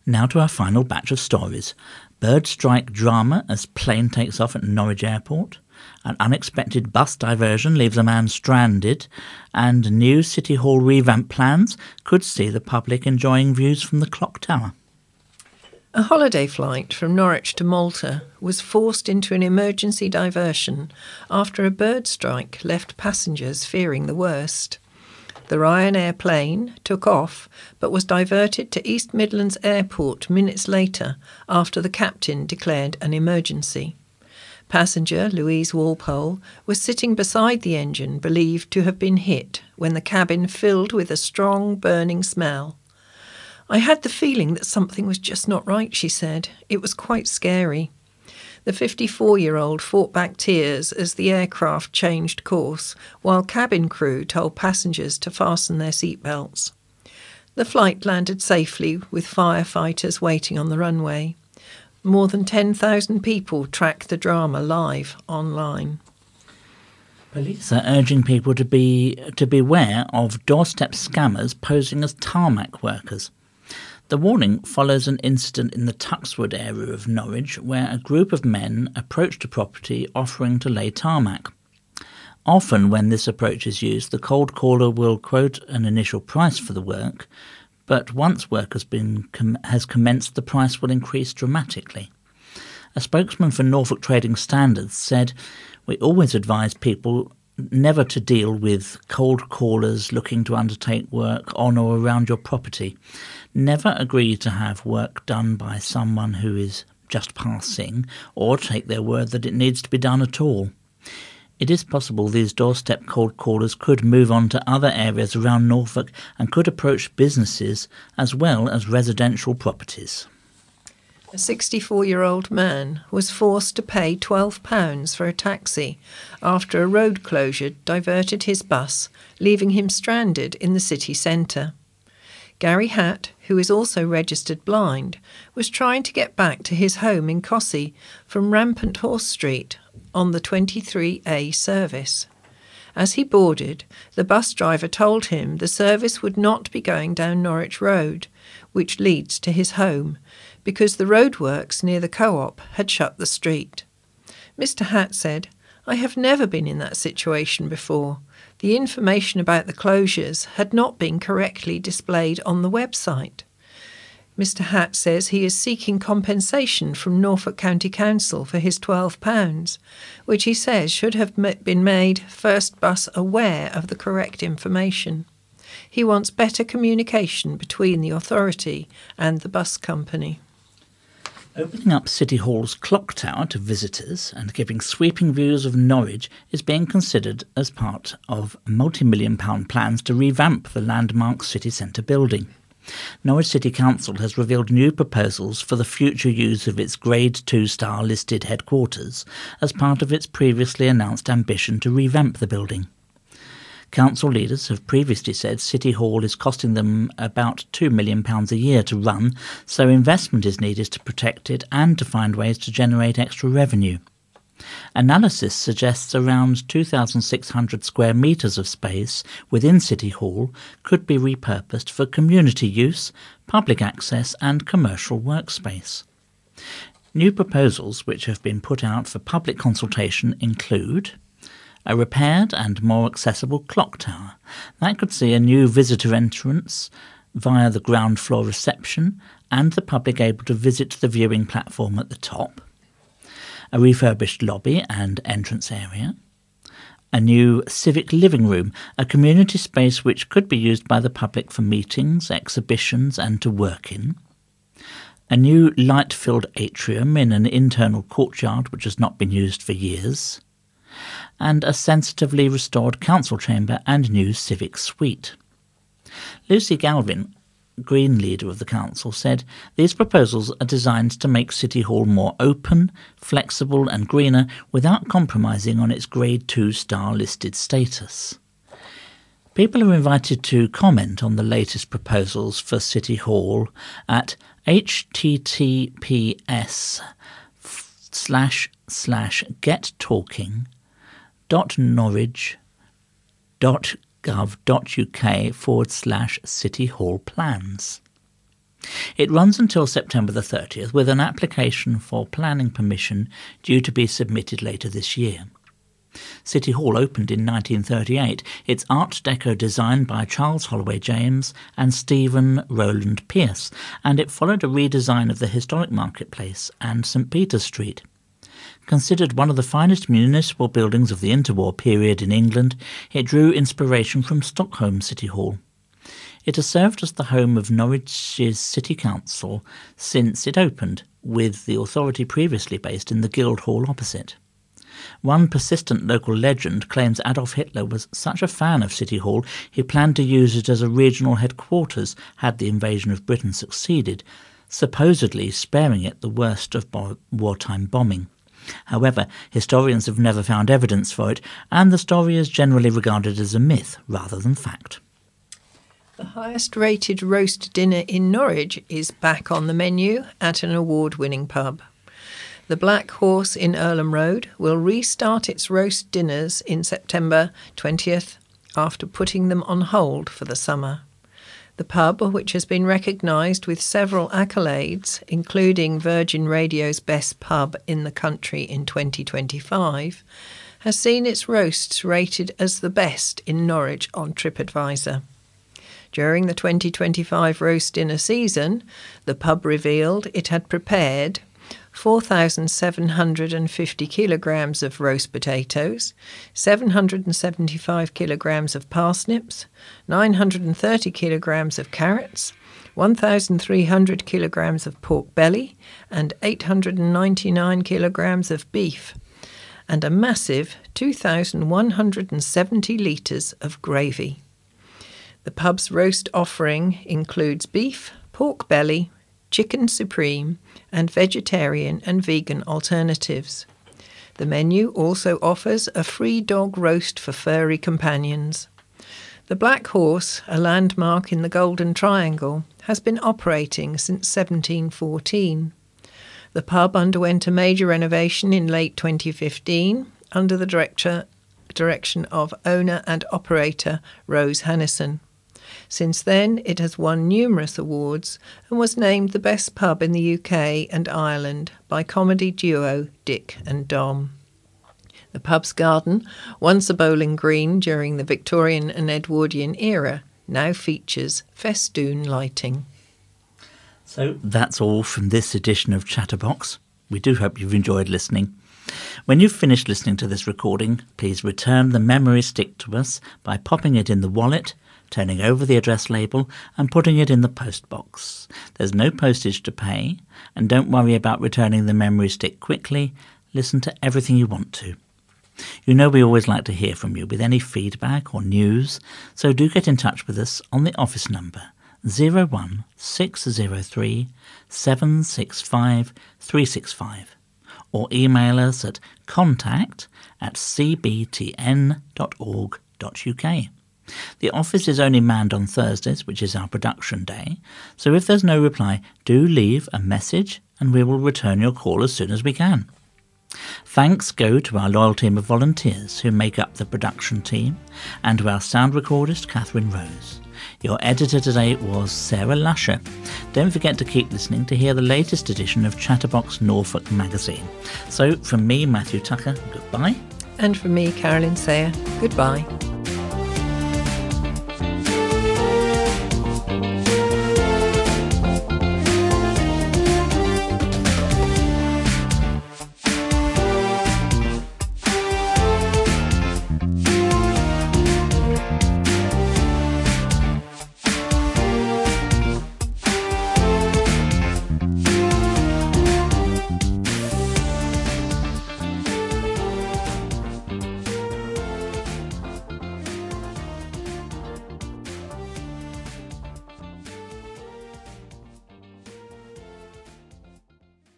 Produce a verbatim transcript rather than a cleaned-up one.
Now to our final batch of stories. Bird strike drama as plane takes off at Norwich Airport. An unexpected bus diversion leaves a man stranded. And new City Hall revamp plans could see the public enjoying views from the clock tower. A holiday flight from Norwich to Malta was forced into an emergency diversion after a bird strike left passengers fearing the worst. The Ryanair plane took off but was diverted to East Midlands Airport minutes later after the captain declared an emergency. Passenger Louise Walpole was sitting beside the engine believed to have been hit when the cabin filled with a strong burning smell. "I had the feeling that something was just not right," she said. "It was quite scary." The fifty-four-year-old fought back tears as the aircraft changed course, while cabin crew told passengers to fasten their seatbelts. The flight landed safely with firefighters waiting on the runway. More than ten thousand people tracked the drama live online. Police are urging people to be to beware of doorstep scammers posing as tarmac workers. The warning follows an incident in the Tuxwood area of Norwich where a group of men approached a property offering to lay tarmac. Often when this approach is used, the cold caller will quote an initial price for the work, but once work has, been, com- has commenced, the price will increase dramatically. A spokesman for Norfolk Trading Standards said, "We always advise people never to deal with cold callers looking to undertake work on or around your property. Never agree to have work done by someone who is just passing, or take their word that it needs to be done at all." It is possible these doorstep cold callers could move on to other areas around Norfolk and could approach businesses as well as residential properties. A sixty-four-year-old man was forced to pay twelve pounds for a taxi after a road closure diverted his bus, leaving him stranded in the city centre. Gary Hatt, who is also registered blind, was trying to get back to his home in Cossey from Rampant Horse Street on the twenty-three A service. As he boarded, the bus driver told him the service would not be going down Norwich Road, which leads to his home, because the roadworks near the co-op had shut the street. Mister Hatt said, "I have never been in that situation before. The information about the closures had not been correctly displayed on the website." Mister Hatt says he is seeking compensation from Norfolk County Council for his twelve pounds, which he says should have been made First Bus aware of the correct information. He wants better communication between the authority and the bus company. Opening up City Hall's clock tower to visitors and giving sweeping views of Norwich is being considered as part of multi-million pound plans to revamp the landmark city centre building. Norwich City Council has revealed new proposals for the future use of its Grade two star listed headquarters as part of its previously announced ambition to revamp the building. Council leaders have previously said City Hall is costing them about two million pounds a year to run, so investment is needed to protect it and to find ways to generate extra revenue. Analysis suggests around two thousand six hundred square metres of space within City Hall could be repurposed for community use, public access and commercial workspace. New proposals which have been put out for public consultation include a repaired and more accessible clock tower that could see a new visitor entrance via the ground floor reception and the public able to visit the viewing platform at the top, a refurbished lobby and entrance area, a new civic living room, a community space which could be used by the public for meetings, exhibitions and to work in, a new light-filled atrium in an internal courtyard which has not been used for years, and a sensitively restored council chamber and new civic suite. Lucy Galvin, Green leader of the council, said these proposals are designed to make City Hall more open, flexible and greener without compromising on its Grade two star listed status. People are invited to comment on the latest proposals for City Hall at https slash slash gettalking dot norwich dot gov dot uk forward slash City Hall plans. It runs until September the thirtieth, with an application for planning permission due to be submitted later this year. City Hall opened in nineteen thirty-eight. It's Art Deco designed by Charles Holloway James and Stephen Rowland Pearce, and it followed a redesign of the historic marketplace and St Peter's Street. Considered one of the finest municipal buildings of the interwar period in England, it drew inspiration from Stockholm City Hall. It has served as the home of Norwich's City Council since it opened, with the authority previously based in the Guildhall opposite. One persistent local legend claims Adolf Hitler was such a fan of City Hall he planned to use it as a regional headquarters had the invasion of Britain succeeded, supposedly sparing it the worst of bo- wartime bombing. However, historians have never found evidence for it, and the story is generally regarded as a myth rather than fact. The highest-rated roast dinner in Norwich is back on the menu at an award-winning pub. The Black Horse in Earlham Road will restart its roast dinners in September twentieth after putting them on hold for the summer. The pub, which has been recognised with several accolades, including Virgin Radio's Best Pub in the Country in twenty twenty-five, has seen its roasts rated as the best in Norwich on TripAdvisor. During the twenty twenty-five roast dinner season, the pub revealed it had prepared four thousand seven hundred fifty kilograms of roast potatoes, seven hundred seventy-five kilograms of parsnips, nine hundred thirty kilograms of carrots, one thousand three hundred kilograms of pork belly, and eight hundred ninety-nine kilograms of beef, and a massive two thousand one hundred seventy litres of gravy. The pub's roast offering includes beef, pork belly, chicken supreme, and vegetarian and vegan alternatives. The menu also offers a free dog roast for furry companions. The Black Horse, a landmark in the Golden Triangle, has been operating since seventeen fourteen. The pub underwent a major renovation in late twenty fifteen under the director, direction of owner and operator Rose Hannison. Since then, it has won numerous awards and was named the best pub in the U K and Ireland by comedy duo Dick and Dom. The pub's garden, once a bowling green during the Victorian and Edwardian era, now features festoon lighting. So that's all from this edition of Chatterbox. We do hope you've enjoyed listening. When you've finished listening to this recording, please return the memory stick to us by popping it in the wallet, turning over the address label and putting it in the post box. There's no postage to pay, and don't worry about returning the memory stick quickly. Listen to everything you want to. You know we always like to hear from you with any feedback or news, so do get in touch with us on the office number zero one six zero three seven six five three six five, or email us at contact at c b t n dot org dot u k. The office is only manned on Thursdays, which is our production day, so if there's no reply, do leave a message and we will return your call as soon as we can. Thanks go to our loyal team of volunteers who make up the production team, and to our sound recordist Catherine Rose. Your editor today was Sarah Lasher. Don't forget to keep listening to hear the latest edition of Chatterbox Norfolk magazine. So from me, Matthew Tucker, goodbye. And from me, Carolyn Sayer, goodbye.